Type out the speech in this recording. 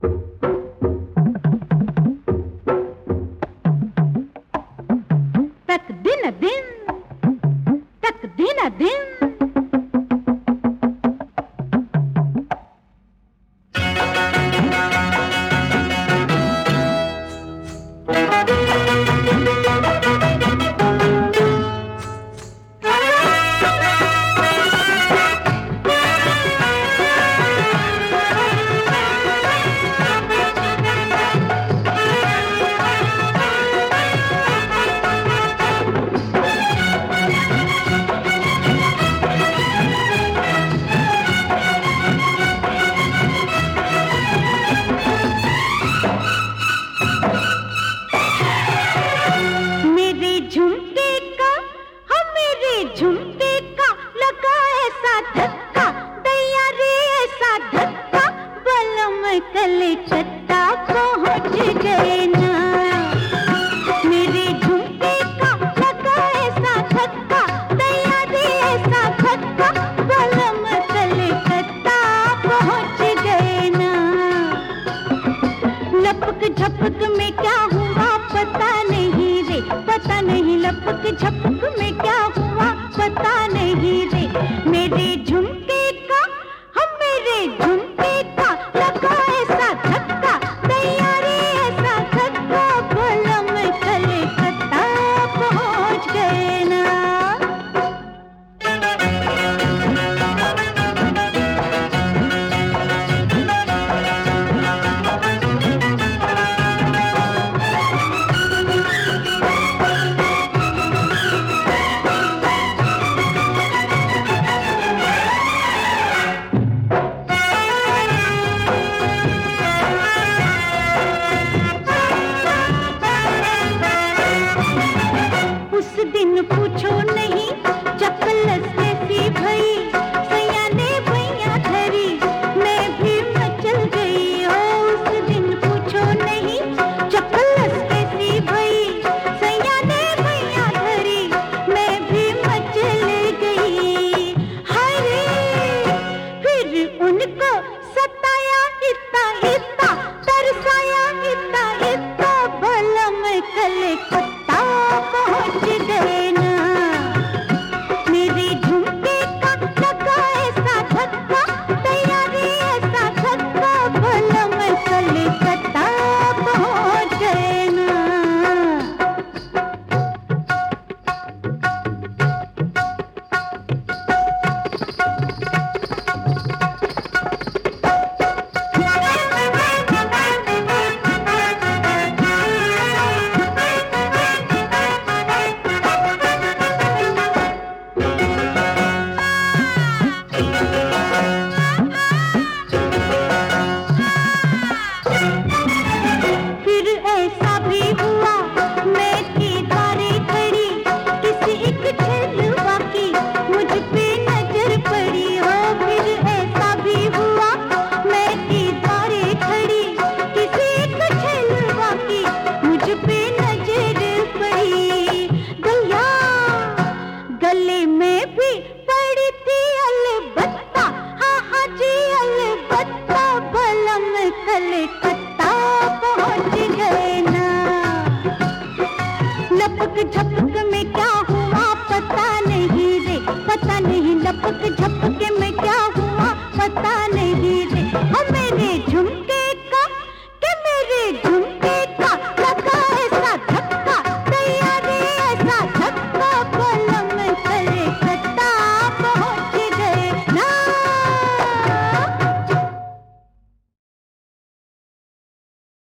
तक दिन दिन, तक दिन दिन। झुमके का लगा ऐसा धक्का, दैया रे ऐसा धक्का, बलम कलकत्ता पहुंच गए ना। मेरे झुमके का लगा ऐसा धक्का, दैया रे ऐसा धक्का, बलम कलकत्ता पहुंच गए ना। लपक झपक में क्या हुआ पता नहीं रे, पता नहीं लपक झपक में क्या हुआ पता नहीं रे। मेरे झुमके का, हम मेरे झुमके का लगा ऐसा धक्का, दैया रे ऐसा धक्का, बलम कलकत्ता पहुंच गए ना। दिन पूछो नहीं चपलस कैसी भई, सैया ने भैया धरी, मैं भी मचल गई। ओ उस दिन पूछो नहीं चपलस कैसी भई, सैया ने भैया धरी, मैं भी मचल गई। हाय रे फिर उनको सताया इतना इतना, तरसाया इतना इतना, बलम कलकत्ता पहुंच गए ना। मेरे झुमके का लगा ऐसा धक्का, दैया रे ऐसा धक्का, बलम कलकत्ता पहुंच गए ना। गले में भी पड़ी थी अलबत्ता, हाँ हाँ जी अलबत्ता, बलम कलकत्ता पहुंच गए ना। लपक झपक में क्या हुआ पता नहीं रे, पता नहीं लपक झपक